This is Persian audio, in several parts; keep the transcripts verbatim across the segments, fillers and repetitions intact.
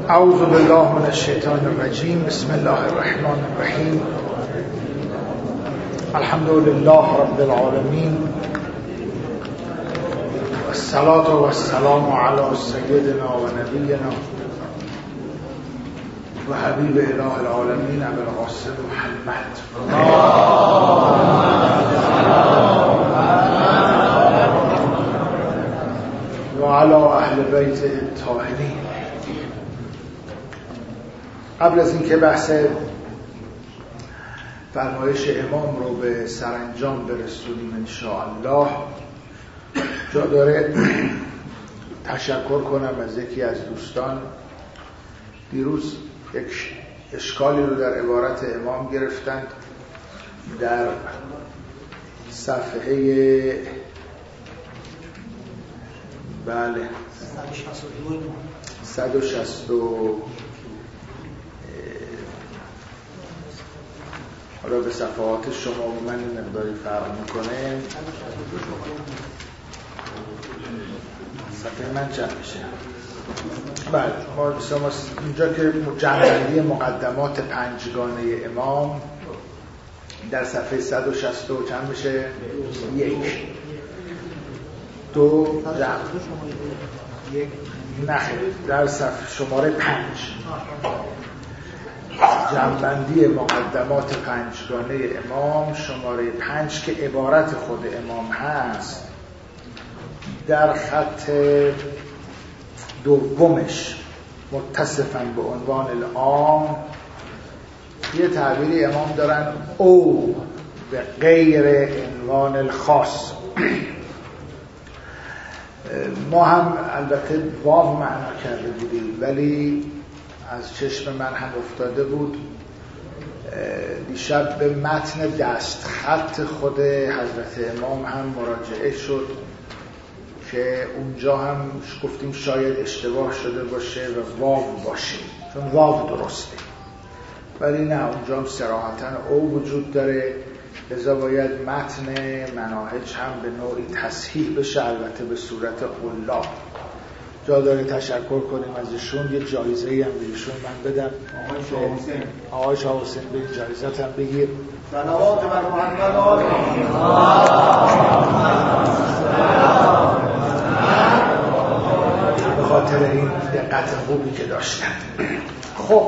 اعوذ بالله من الشیطان الرجیم. بسم الله الرحمن الرحیم. الحمد لله رب العالمین و الصلاة و السلام علی سیدنا و نبینا و حبیب اله العالمین ابی القاسم محمد و علی اهل بیت الطاهرین. قبل از اینکه بحث فرمایش امام رو به سرانجام برسونیم ان شاء الله، جا داره تشکر کنم از یکی از دوستان. دیروز یک اشکالی رو در عبارت امام گرفتند. در صفحه بله صد و شصت و حالا به صفحات شما و من این مقداری فرق میکنه. صفحه من چند میشه؟ بله، ما اینجا که جمع‌بندی مقدمات پنجگانه امام در صفحه صد و شصت و چند میشه؟ یک دو جمع یک نه در صفحه شماره پنج جمع‌بندی مقدمات پنجگانه امام شماره پنج که عبارت خود امام هست، در خط دومش متصفاً به عنوان العام یه تعبیری امام دارن او به غیر عنوان الخاص. ما هم البته واو معنا کرده بودیم، ولی از چشم من هم افتاده بود. دیشب به متن دست خط خود حضرت امام هم مراجعه شد که اونجا هم گفتیم شاید اشتباه شده باشه و واو باشه، چون واو درسته، ولی نه، اونجا هم صراحتاً او وجود داره، لذا باید متن مناهج هم به نوعی تصحیح بشه، البته به صورت قلاب. جا داره تشکر کنیم از ایشون. یه جایزه‌ای هم به ایشون من بدم. آقای شاه حسین آقای شاه حسین به این جایزت هم بگیر. صلوات بر محمد آل به خاطر این دقت خوبی که داشتن. خب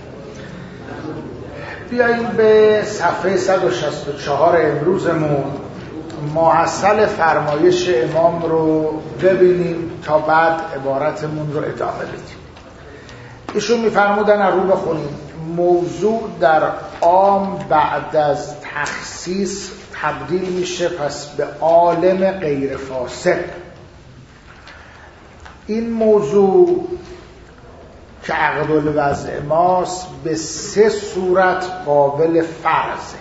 بیاییم به صفحه صد و شصت و چهار امروزمون، محصل فرمایش امام رو ببینیم تا بعد عبارتمون رو ادامه بدیم. ایشون میفرمودن از رو بخونیم: موضوع در عام بعد از تخصیص تبدیل میشه پس به عالم غیر فاسق. این موضوع که عقد الوضع ماست به سه صورت قابل فرضه.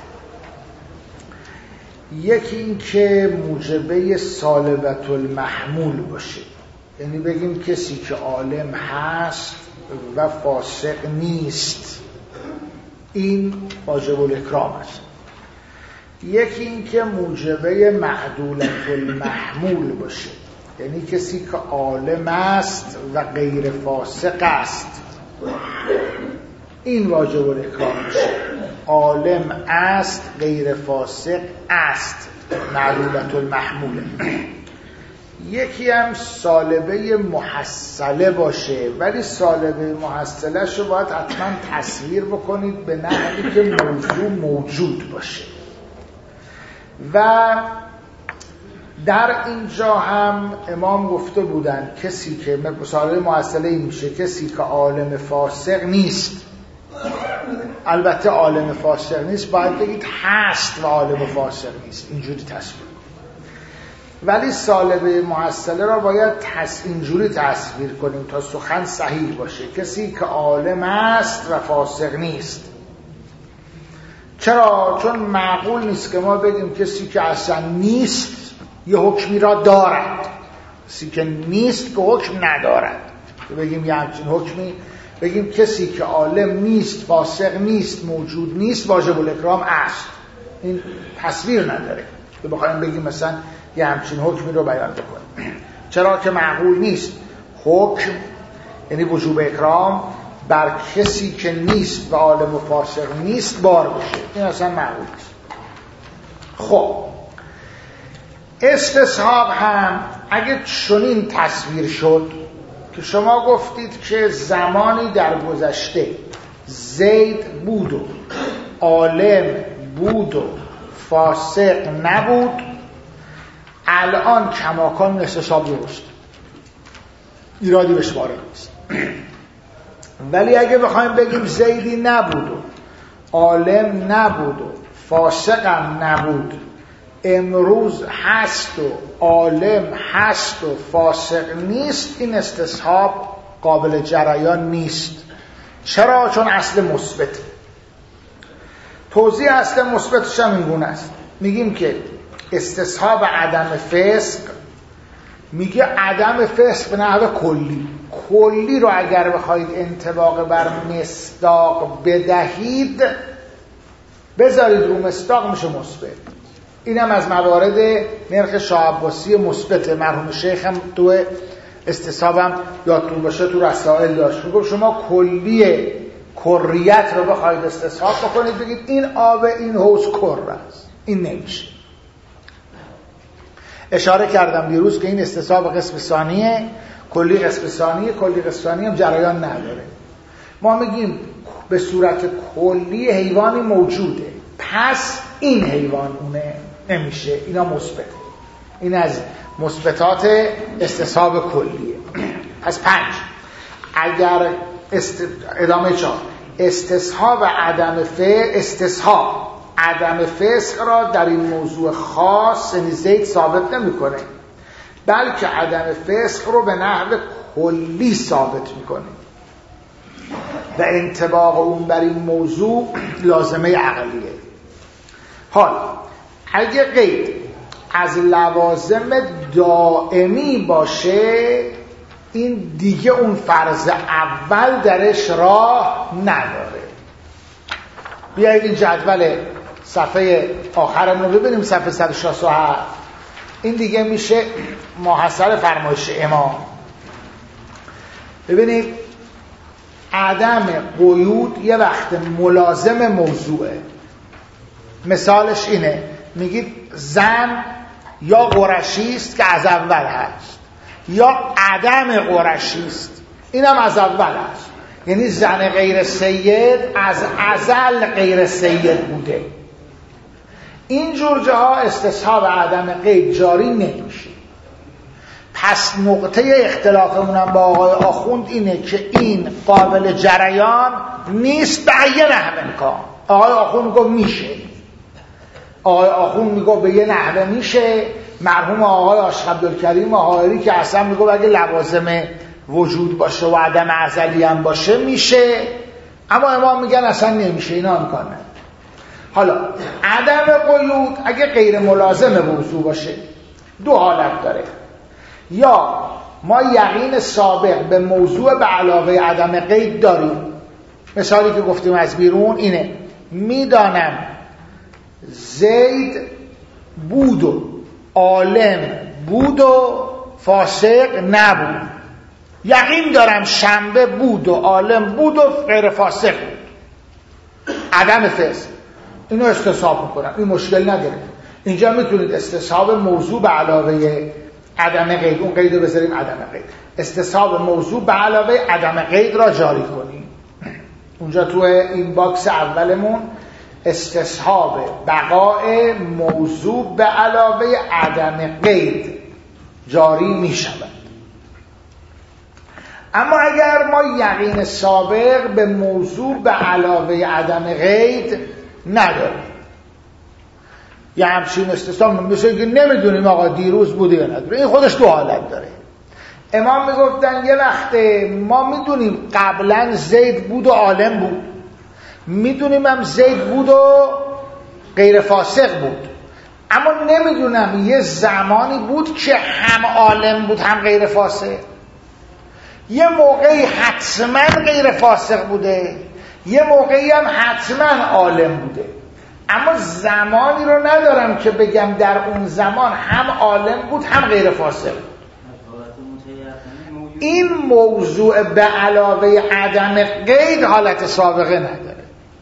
یکی این که موجبه سالبت المحمول باشه، یعنی بگیم کسی که عالم هست و فاسق نیست، این واجب الاکرام است. یکی این که موجبه معدولت المحمول باشه، یعنی کسی که عالم است و غیر فاسق است، این واجب الاکرام میشه. عالم است غیر فاسق است، معلولت المحموله. یکی هم سالبه محصله باشه، ولی سالبه محصله‌ش رو باید حتما تصویر بکنید به نحوی که موضوع موجود باشه. و در اینجا هم امام گفته بودن کسی که سالبه محصله این میشه کسی که عالم فاسق نیست. البته عالم فاسق نیست باید بگید هست و عالم فاسق نیست، اینجوری تصویر. ولی سالبه محصله را باید تص... اینجوری تصویر کنیم تا سخن صحیح باشه: کسی که عالم است و فاسق نیست. چرا؟ چون معقول نیست که ما بگیم کسی که اصلا نیست یه حکمی را دارد، کسی که نیست که حکم ندارد. بگیم یه همچین حکمی، بگیم کسی که عالم نیست، فاسق نیست، موجود نیست، واجب الاکرام است. این تصویر نداره که بخوایم بگیم مثلا یه همچین حکمی رو بیان بکنیم. چرا که معقول نیست. حکم یعنی وجوب اکرام بر کسی که نیست و عالم و فاسق نیست بار بشه، این اصلا معقول است. خب استصحاب هم اگه چنین تصویر شد که شما گفتید که زمانی در گذشته زید بود و عالم بود و فاسق نبود، الان کماکان استصحاب درست، ایرادی بهش وارد نیست. ولی اگه بخوایم بگیم زیدی نبود و عالم نبود و فاسق هم نبود، امروز هست و عالم هست و فاسق نیست، این استصحاب قابل جریان نیست. چرا؟ چون اصل مثبت. توضیح اصل مثبتش هم این گونه است، میگیم که استصحاب عدم فسق میگه عدم فسق به نحو کلی. کلی رو اگر بخواید انطباق بر مصداق بدهید، بذارید رو مصداق میشه مثبت. اینم از موارد نرخ شاه عباسی مثبت مرحوم شیخ هم تو استصحابم یادتون باشه تو رسائل داشت، میگه شما کلی کریت رو بخواید استصحاب بکنید بگید این آب این حوض کر است، این نمیشه. اشاره کردم دیروز که این استصحاب قسم ثانیه، کلی قسم ثانیه، کلی قسم ثانیه هم جریان نداره. ما میگیم به صورت کلی حیوانی موجوده، پس این حیوان اونه، نمیشه. اینا مثبت، این از مثبتات استصحاب کلیه. پس پنج، اگر است... ادامه چهار، استصحاب عدم فسق، استصحاب عدم فسق را در این موضوع خاص یعنی زید ثابت نمیکنه، بلکه عدم فسق رو به نحو کلی ثابت میکنه و انطباق اون بر این موضوع لازمه عقلیه. حال اگه قید از لوازم دائمی باشه، این دیگه اون فرض اول درش راه نداره. بیایید این جدول صفحه آخرم رو ببینیم، صفحه صد و شصت و هفت. این دیگه میشه محصل فرمایش امام. ببینید عدم قیود یه وقت ملازم موضوعه. مثالش اینه، میگید زن یا قرشی است که از اول هست یا عدم قرشی است، اینم از اول هست، یعنی زن غیر سید از ازل غیر سید بوده. این جور جاها استصحاب عدم قید جاری نمیشه. پس نقطه اختلافمونم با آقای آخوند اینه که این قابل جریان نیست به یه نحو امکان. آقای آخوند میگه میشه، آقای آخوند میگه به یه نحوه میشه. مرحوم آقای عاشق عبدالکریم حائری که اصلا میگه اگه لوازم وجود باشه و عدم ازلی هم باشه میشه، اما امام میگن اصلا نمیشه، اینا امکان نداره. حالا عدم قیود اگه غیر ملازم موضوع باشه دو حالت داره، یا ما یقین سابق به موضوع به علاوه عدم قید داریم. مثالی که گفتیم از بیرون اینه، میدانم زید بود و عالم بود و فاسق نبود، یقین دارم شنبه بود و عالم بود و غیر فاسق بود، عدم فسق. اینو استصحاب میکنم، این مشکل نداره. اینجا میتونید استصحاب موضوع به علاوه عدم قید، اون قید رو بذاریم عدم قید، استصحاب موضوع به علاوه عدم قید را جاری کنیم. اونجا تو این باکس اولمون استصحاب بقای موضوع به علاوه عدم قید جاری می شود. اما اگر ما یقین سابق به موضوع به علاوه عدم قید نداریم، یه همچین استصحاب میشه که نمیدونیم آقا دیروز بوده یا نداره، این خودش دو حالت داره. امام میگفتن یه وقت ما میدونیم قبلا زید بود و عالم بود، میدونیم هم زید بود و غیر فاسق بود، اما نمیدونم یه زمانی بود که هم عالم بود هم غیر فاسق، یه موقعی حتما غیر فاسق بوده، یه موقعی هم حتما عالم بوده، اما زمانی رو ندارم که بگم در اون زمان هم عالم بود هم غیر فاسق. موجود این موضوع به علاوه عدم قید حالت سابقه نداره.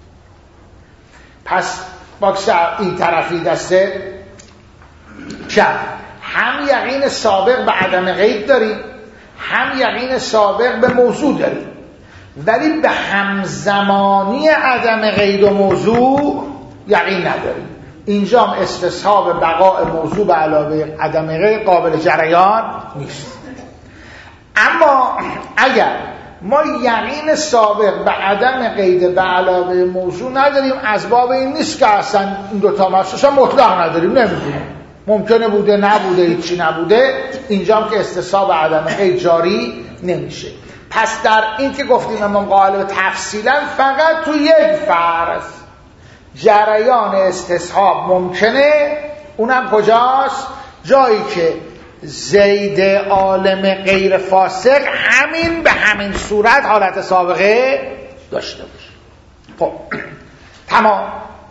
پس باکس این طرفی دسته چپ، هم یقین سابق به عدم قید داریم، هم یقین سابق به موضوع داریم، ولی به همزمانی عدم قید و موضوع یقین نداریم. اینجا هم استصحاب بقاء موضوع به علاوه عدم قید قابل جریان نیست. اما اگر ما یقین سابق به عدم قید به علاوه موضوع نداریم، از باب این نیست که اصلا این دوتا مخصوصا مطلق نداریم، نمیدونیم، ممکنه بوده نبوده هیچی نبوده، اینجا هم که استصحاب عدم قید جاری نمیشه. پس در این که گفتیم امام غالب تفصیلا فقط تو یک فرض جریان استصحاب ممکنه، اونم کجاست؟ جایی که زید عالم غیر فاسق همین به همین صورت حالت سابقه داشته باشه. خب تمام.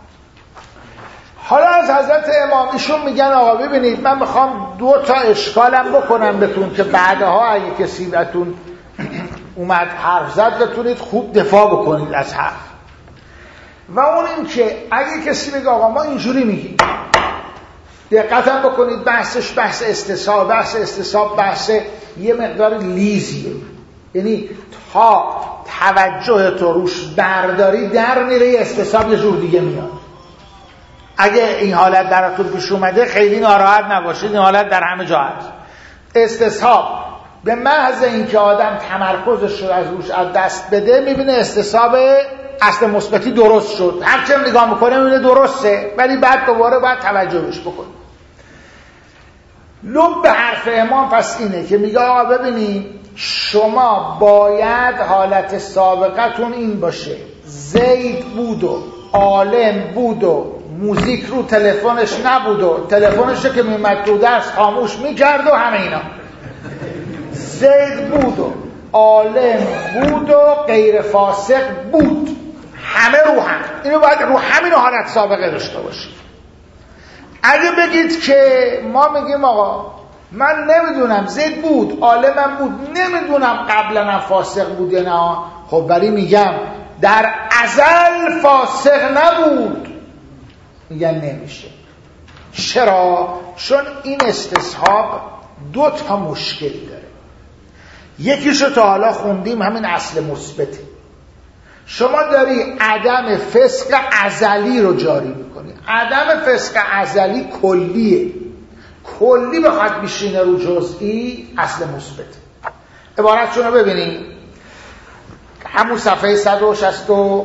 حالا از حضرت امام ایشون میگن آقا ببینید من میخوام دو تا اشکالم بکنم بهتون که بعدها اگه کسی بهتون اومد حرف زد بتونید خوب دفاع بکنید از حرف. و اون این که اگه کسی بگه آقا ما اینجوری میگیم، دقت هم بکنید بحثش بحث استصحاب، بحث استصحاب بحث یه مقدار لیزیه، یعنی تا توجه تو روش برداری در میره استصحاب یه جور دیگه میاد. اگه این حالت دراتون پیش اومده خیلی ناراحت نباشید، این حالت در همه جا هست. استصحاب به محض اینکه آدم تمرکزش رو از روش از دست بده میبینه استصحاب اصل مثبتی درست شد، هرچند نگاه میکنه میبینه درسته، ولی بعد دوباره باید توجهش بکنه. لب به حرف امام پس اینه که میگه آقا ببینید شما باید حالت سابقتون این باشه، زید بود و عالم بود و موزیک رو تلفنش نبود و تلفنش که میمد تو درس خاموش میکرد و همه اینا، زید بود و عالم بود و غیر فاسق بود، همه رو هم، اینو باید رو همین حالت سابقه داشته باشید. اگه بگید که ما میگیم آقا من نمیدونم زید بود عالمم بود، نمیدونم قبلا فاسق بود یا نه، خب ولی میگم در ازل فاسق نبود، میگن نمیشه. چرا؟ چون این استصحاب دو تا مشکل داره. یکیشو تا حالا خوندیم، همین اصل مثبته. شما داری عدم فسق ازلی رو جاری میکنی. عدم فسق ازلی کلیه، کلی بخواد بیشینه رو جزئی اصل مثبت. عبارتشون رو ببینیم، همون صفحه صد و شصت و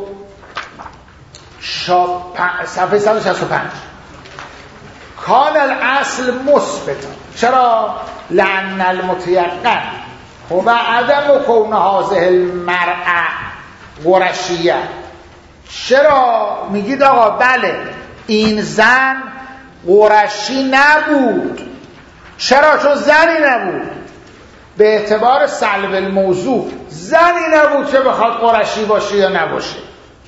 صفحه صد و شصت و پنج. کان الاصل مثبت. چرا؟ لأن المتیقن و عدم کون هذه المرأة قرشیه. چرا میگید آقا بله این زن قرشی نبود؟ چرا؟ چون زنی نبود. به اعتبار سلب الموضوع زنی نبود که بخواد قرشی باشه یا نباشه.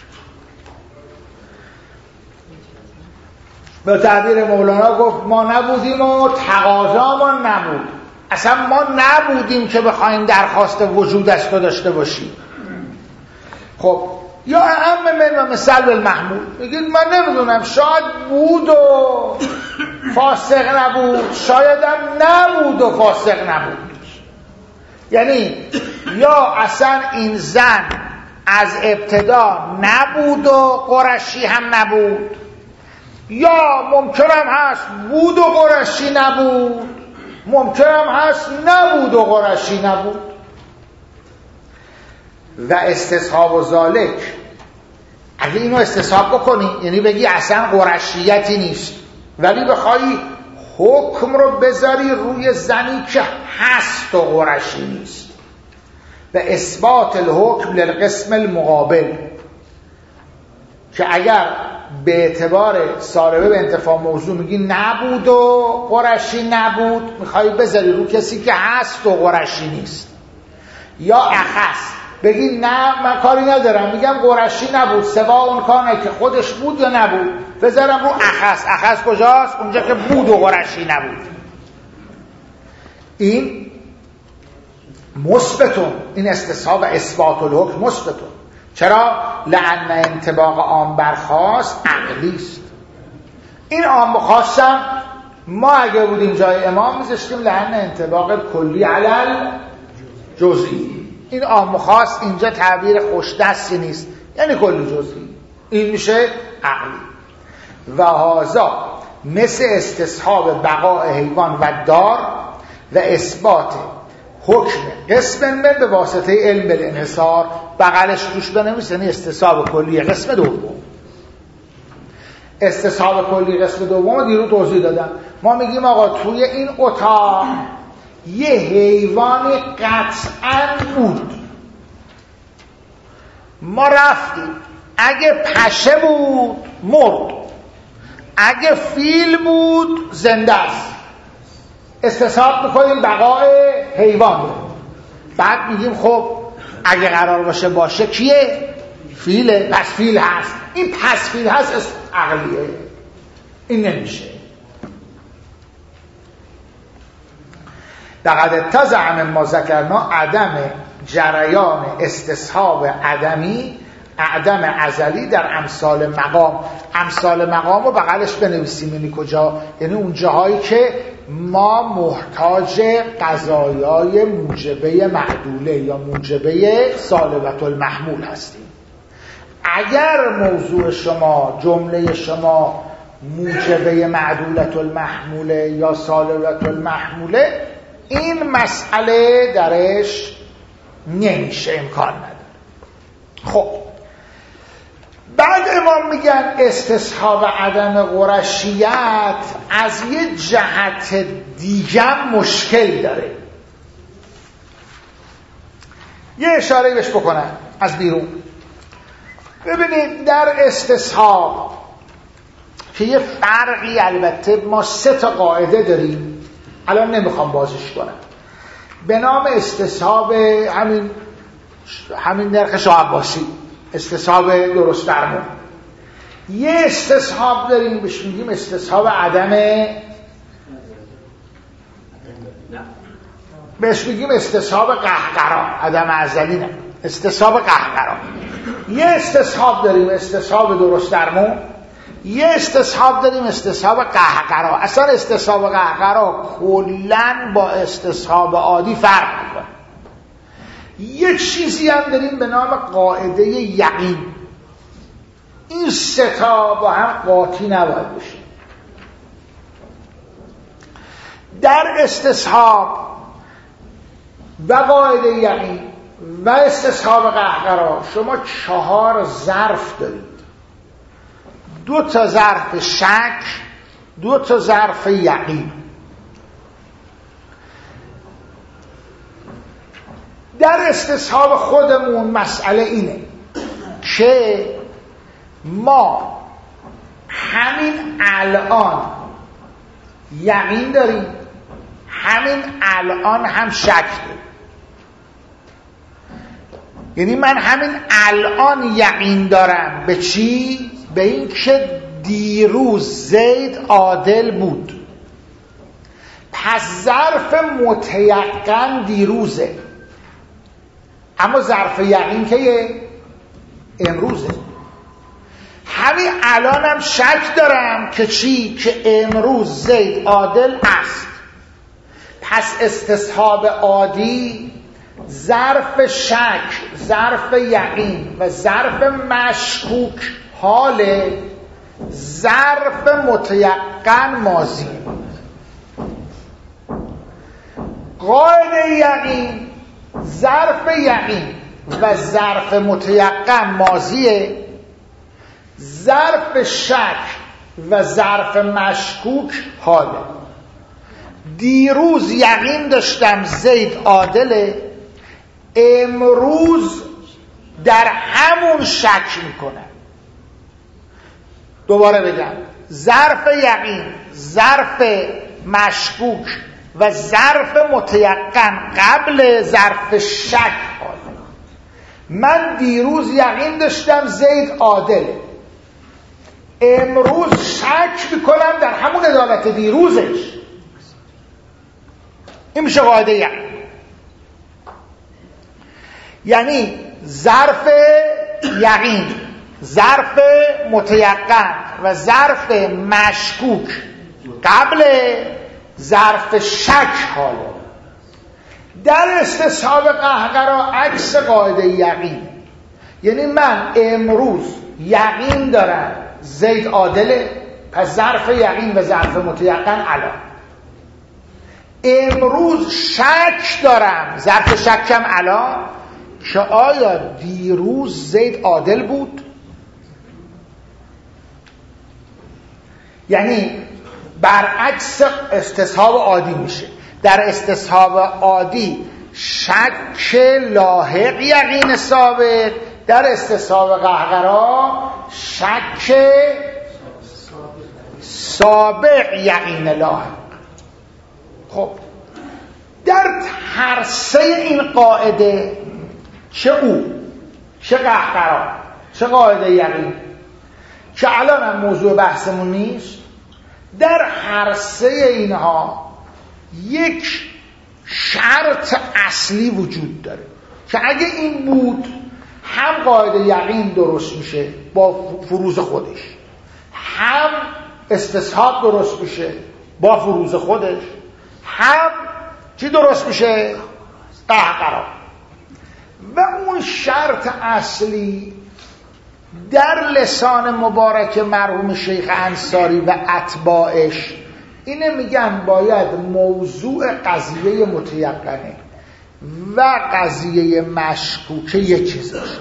به تعبیر مولانا گفت ما نبودیم و تقاضامان نبود. اصلا ما نبودیم که بخوایم درخواست وجود از تو داشته باشیم. خب یا اهم من و مثل المحمول، میگید من نمیدونم شاید بود و فاسق نبود، شاید هم نبود و فاسق نبود. یعنی یا اصلا این زن از ابتدا نبود و قرشی هم نبود، یا ممکنم هست بود و قرشی نبود، ممکنم هست نبود و قرشی نبود. و استصحاب و ذالک، اگه اینو استصحاب بکنی یعنی بگی اصلا قرشیتی نیست، ولی بخوای حکم رو بذاری روی زنی که هست و قرشی نیست، و اثبات الحکم للقسم المقابل، که اگر به اعتبار صاربه به انتفاع موضوع میگی نبود و قرشی نبود، میخوای بذاری رو کسی که هست و قرشی نیست. یا اخص بگی نه من کاری ندارم، میگم قرشی نبود، سوا اون کانه که خودش بود یا نبود، بذارم رو اخص. اخص کجاست؟ اونجا که بود و قرشی نبود. این مثبتون، این استصحاب اثبات الحکم مثبتون. چرا؟ لأن انطباق عام بر خاص عقلی است. این عام و خاصم ما اگه بودیم جای امام میذاشتیم لأن انطباق کلی علل جزئی. این عام و خاص اینجا تعبیر خوشدستی نیست، یعنی کلی جزئی. این میشه عقلی. و هذا مثل استصحاب بقاء حیوان و دار و اثبات حکم قسم من به واسطه علم الانحصار. بغلش روش بنویس، یعنی استصحاب کلی قسم دوم. استصحاب کلی قسم دوم دیرو توضیح دادم. ما میگیم آقا توی این اتاق یه حیوانی قطعاً بود، ما رفتیم، اگه پشه بود مرد، اگه فیل بود زنده است. استصحاب میکنیم بقای حیوان بود. بعد میگیم خب اگه قرار باشه باشه کیه؟ فیله، پس فیل هست. این پس فیل هست عقلیه، این نمیشه. لقد اتضح من ما ذکرنا عدم جریان استصحاب عدمی عدم ازلی در امثال مقام. امثال مقام رو بغلش بنویسیم، یعنی کجا؟ یعنی اون جاهایی که ما محتاج قضایای موجبه معدوله یا موجبه سالبة المحمول هستیم. اگر موضوع شما، جمله شما موجبه معدولة المحموله یا سالبة المحموله، این مسئله درش نمیشه، امکان نداره. خب بعد امام میگن استصحاب عدم قرشیت از یه جهت دیگه مشکل داره. یه اشاره بهش بکنم از بیرون. ببینید در استصحاب که یه فرقی، البته ما سه تا قاعده داریم، الان نمیخوام بازش کنم، به نام استصحاب همین همین نرخ شاه عباسی، استصحاب درست درمون. یه استصحاب داریم بهش میگیم استصحاب عدم، بهش میگیم استصحاب قهقرا، عدم ازلی نه، استصحاب قهقرا. یه استصحاب داریم استصحاب درست درمون، یه استصحاب داریم استصحاب قهقرا. اصلا استصحاب قهقرا کلن با استصحاب عادی فرق میکنه. یه چیزی هم داریم به نام قاعده یقین. این سه تا با هم قاطی نباید بشه. در استصحاب و قاعده یقین و استصحاب قهقرا شما چهار ظرف دارید. دو تا ظرف شک، دو تا ظرف یقین. در استصحاب خودمون مسئله اینه که ما همین الان یقین داریم، همین الان هم شک داریم. یعنی من همین الان یقین دارم به چی؟ به این که دیروز زید عادل بود، پس ظرف متیقن دیروزه، اما ظرف یقین که امروزه. همین الان هم شک دارم که چی؟ که امروز زید عادل است. پس استصحاب عادی ظرف شک، ظرف یقین و ظرف مشکوک حال ظرف متیقن ماضی. قاعده یقین ظرف یقین و ظرف متیقن ماضیه، ظرف شک و ظرف مشکوک حاله. دیروز یقین داشتم زید عادله، امروز در همون شک میکنم. دوباره بگم، ظرف یقین، ظرف مشکوک و ظرف متیقن قبل ظرف شک حاله. من دیروز یقین داشتم زید عادله، امروز شک میکنم در همون عدالت دیروزش. این میشه قاعده یقین. یعنی ظرف یقین، ظرف متیقن و ظرف مشکوک قبل ظرف شک حاله. در استصحاب قهقرا عکس قاعده یقین، یعنی من امروز یقین دارم زید عادله، پس ظرف یقین و ظرف متیقن الان. امروز شک دارم، ظرف شکم الان، که آیا دیروز زید عادل بود؟ یعنی برعکس استصحاب عادی میشه. در استصحاب عادی شک لاحق یقین ثابت، در استصحاب قهقرا شک سابق یقین لاحق. خب در هر سه این قاعده، چه او، چه قهقرا، چه قاعده یقین، که الان هم موضوع بحثمون نیست، در هر سه اینها یک شرط اصلی وجود داره که اگه این بود هم قاعده یقین درست میشه با فروض خودش، هم استصحاب درست میشه با فروض خودش، هم چی درست میشه؟ قهقرا. و اون شرط اصلی در لسان مبارک مرحوم شیخ انصاری و اتباعش اینه، میگن باید موضوع قضیه متیقنه و قضیه مشکوکه یک چیز باشه.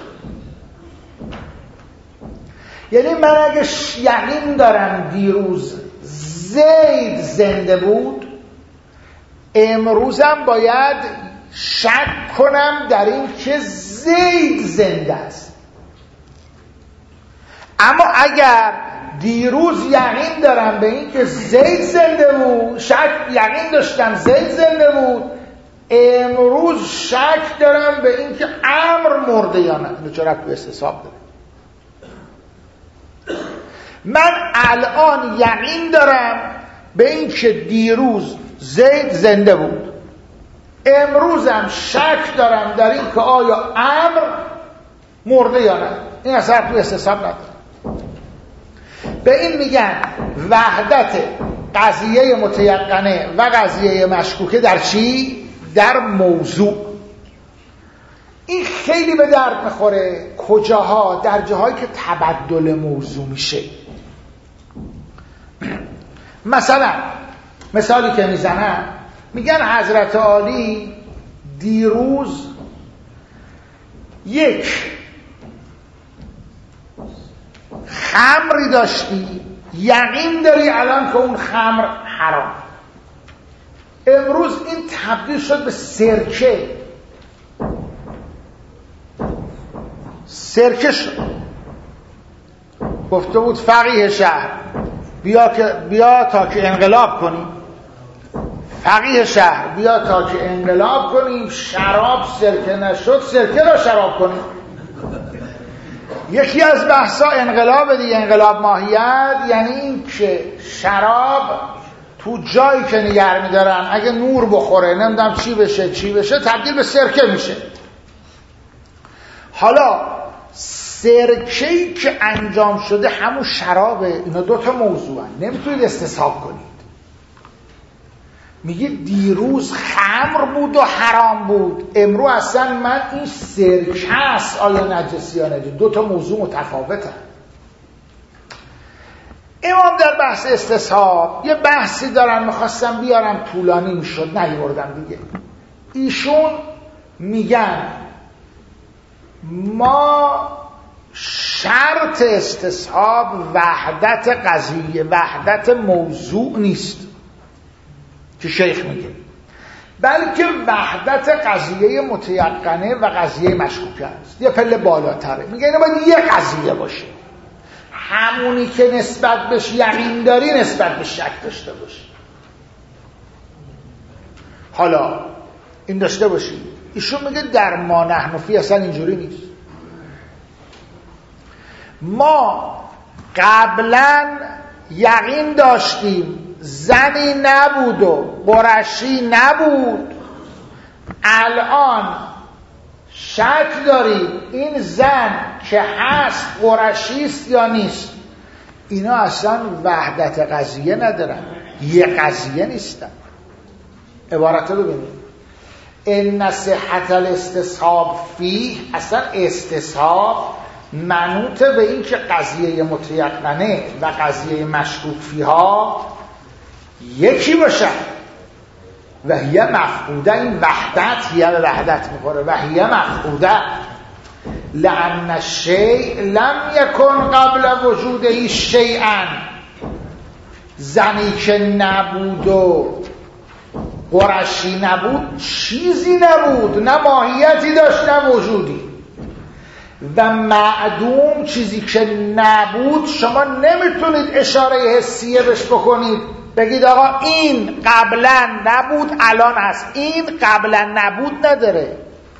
یعنی من اگه یقین دارم دیروز زید زنده بود، امروزم باید شک کنم در این که زید زنده است. اما اگر دیروز یقین دارم به این که زید زنده بود، شک یقین داشتم زید زنده بود، امروز شک دارم به این که امر مرده یا نه. اینو چرا تو استصحاب داره؟ من الان یقین دارم به این که دیروز زید زنده بود، امروزم شک دارم در این که آیا امر مرده یا نه. این اثر تو استصحاب نداره. به این میگن وحدت قضیه متیقنه و قضیه مشکوکه در چی؟ در موضوع. این خیلی به درد میخوره کجاها؟ در جاهایی که تبدل موضوع میشه. مثلا مثالی که میزنن، میگن حضرت عالی دیروز یک خمری داشتی، یقین داری الان که اون خمر حرام، امروز این تبدیل شد به سرکه، سرکه شد. گفته بود فقیه شهر بیا که بیا تا که انقلاب کنیم، فقیه شهر بیا تا که انقلاب کنیم، شراب سرکه نشد، سرکه را شراب کنیم. یکی از بحثا انقلاب دیگه، انقلاب ماهیت، یعنی این که شراب تو جایی که نگه می‌دارن اگه نور بخوره نمیدونم چی بشه چی بشه تبدیل به سرکه میشه. حالا سرکه‌ای که انجام شده همون شرابه. اینا دوتا موضوعن، نمیتونید استصحاب کنید. میگه دیروز خمر بود و حرام بود، امروز اصلا من این سرکه است آیا نجسی یا نجسی. دوتا موضوع متفاوتن. امام در بحث استصحاب یه بحثی دارن، میخواستم بیارم طولانی میشد نیاوردم دیگه. ایشون میگن ما شرط استصحاب وحدت قضیه، وحدت موضوع نیست که شیخ میگه، بلکه وحدت قضیه متیقنه و قضیه مشکوکه است. یه پله بالاتره. میگه اینا باید یه قضیه باشه، همونی که نسبت بهش یقین داری نسبت به شک داشته باشی. حالا این داشته باشی. ایشون میگه در ما نحنفی اصلا اینجوری نیست. ما قبلا یقین داشتیم زنی نبود و قرشی نبود، الان شک دارید این زن که هست قرشی است یا نیست. اینا اصلا وحدت قضیه ندارن، یه قضیه نیستن. عبارت رو ببینید، ان صحت الاستصحاب فیه، اصلا استصحاب منوط به این که قضیه متیقنه و قضیه مشکوک فیها یکی باشه و هی مفقوده. این وحدت هی به وحدت میخوره و هی مفقوده، لأن الشیء لم یکن قبل وجوده شیئا. زنی که نبود و قرشی نبود چیزی نبود، نه ماهیتی داشت نه وجودی. و معدوم چیزی که نبود شما نمیتونید اشاره حسیه بهش بکنید بگید آقا این قبلا نبود الان هست. این قبلا نبود نداره.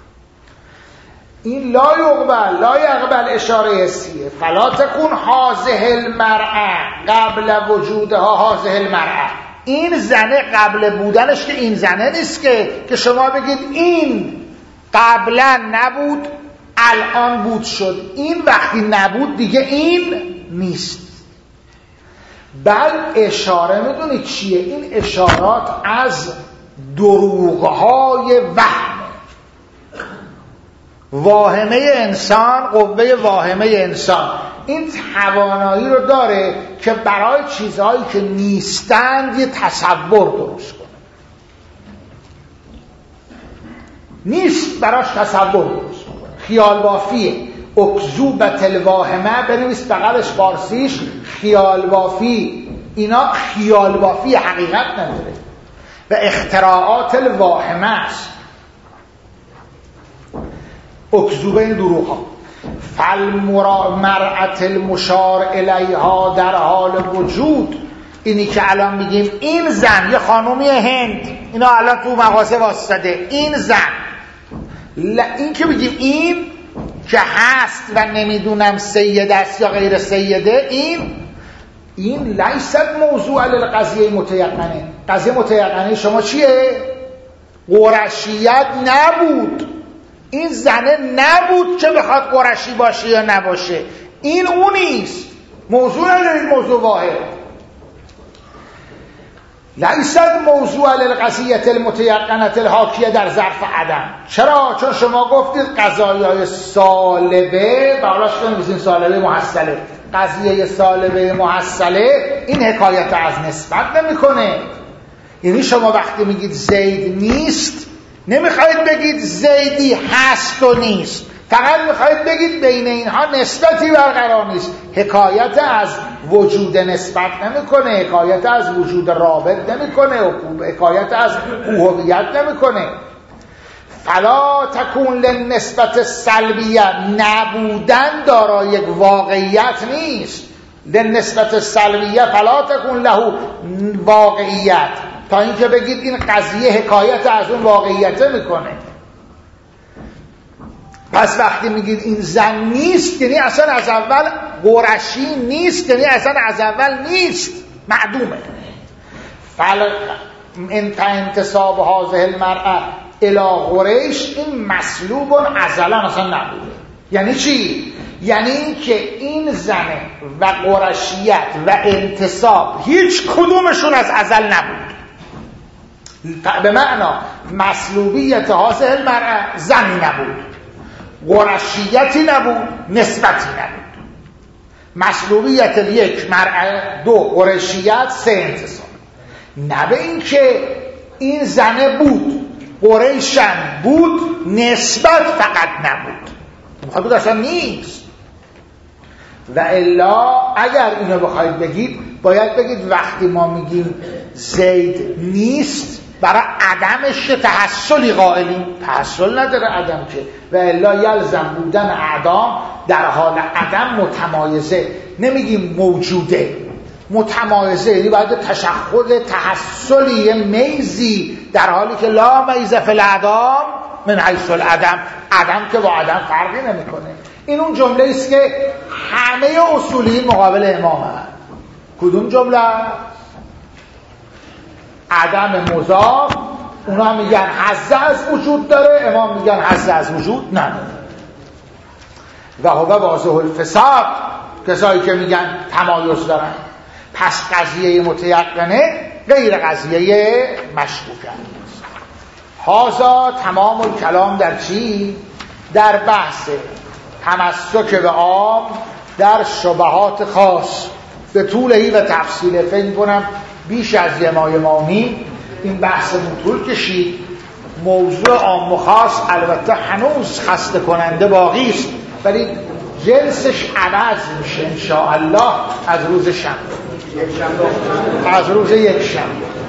این لا یقبل لا یقبل اشاره حسیه. فلا تکون هذه المرأة قبل وجودها هذه المرأة. این زنه قبل بودنش که این زنه نیست که که شما بگید این قبلا نبود الان بود شد. این وقتی نبود دیگه این نیست. بل اشاره میدونید چیه؟ این اشارات از دروغهای وهم. واهمه انسان، قوه واهمه انسان این توانایی رو داره که برای چیزهایی که نیستند یه تصور درست کنه. نیست براش تصور درست کنه. خیال بافیه. اکذوبت الواهمه بنویس بغلش فارسیش خیال بافی. اینا خیال بافی حقیقت نداره و اختراعات الواهمه است. اکذوبه این دروغ ها. فالمرأة المشار الیها در حال وجود، اینی که الان میگیم این زن، یه خانومی هند اینا الان تو مغازه واسطه، این زن، این که بگیم این که هست و نمیدونم سید است یا غیر سیده، این این لیست موضوع للقضیه متیقنه. قضیه متیقنه شما چیه؟ قرشیت نبود. این زنه نبود که بخواد قرشی باشه یا نباشه. این اونیست. موضوع ندارید، موضوع واحد. لیست موضوع للقضیه المتیقنه الحاکیه در ظرف عدم. چرا؟ چون شما گفتید قضایای سالبه، بالاش بنویسین سالبه محصله. قضیه سالبه محصله این حکایت از نسبت نمیکنه. یعنی شما وقتی میگید زید نیست نمیخواید بگید زیدی هست و نیست، فقط میخواید بگید بین اینها نسبتی برقرار نیست. حکایت از وجود نسبت نمیکنه، حکایت از وجود رابط نمیکنه، حکایت از هویت نمیکنه. فلا تکون للنسبت سلبیه، نبودن دارای یک واقعیت نیست. للنسبت سلبیه فلا تکون له واقعیت، تا اینکه بگید این قضیه حکایت از اون واقعیت میکنه. پس وقتی میگید این زن نیست یعنی اصلا از اول قرشی نیست، یعنی اصلا از اول نیست، معدومه. فل انت انتصاب هذه المرأة الی قریش، این مسلوب ازلا اصلا نبوده. یعنی چی؟ یعنی این که این زنه و قرشیت و انتصاب هیچ کدومشون از ازل نبود. به معنا مسلوبیت هذه المرأة زنی نبود، قرشیتی نبود، نسبتی نبود. مسلوبیت یک مرأة، دو قرشیت، سه انتصاب. نه به این که این زنه بود، قریشم بود، نسبت فقط نبود. میخواد بود اصلا نیست. و الا اگر اینو بخواید بگید باید بگید وقتی ما میگیم زید نیست برای عدمش تحصلی قائلیم. تحصل نداره عدم که. و الا یلزم بودن اعدام در حال عدم متمایزه. نمیگیم موجوده، متمایزه، یعنی باید تشخص تحصلی میزی، در حالی که لا میزه فی الاعدام من حیث العدم، عدم که با عدم فرقی نمیکنه. این اون جمله است که همه اصولی مقابل امام هم. کدوم جمله؟ عدم مضاف اونا میگن حظ از وجود داره، امام میگن حظ از وجود نداره. و هو واضح الفساد، کسایی که میگن تمایز دارن. پس قضیه متیقنه غیر قضیه مشکوکه. هازا تمام الکلام در چی؟ در بحث تمسک به عام در شبهات خاص به طولهی و تفصیله. فکر کنم بیش از یه ماه مانی این بحثمون طول کشید. موضوع عام و خاص البته هنوز خسته کننده باقی است، ولی جنسش عوض میشه انشاءالله از روز شنبه، از روز یک شنبه.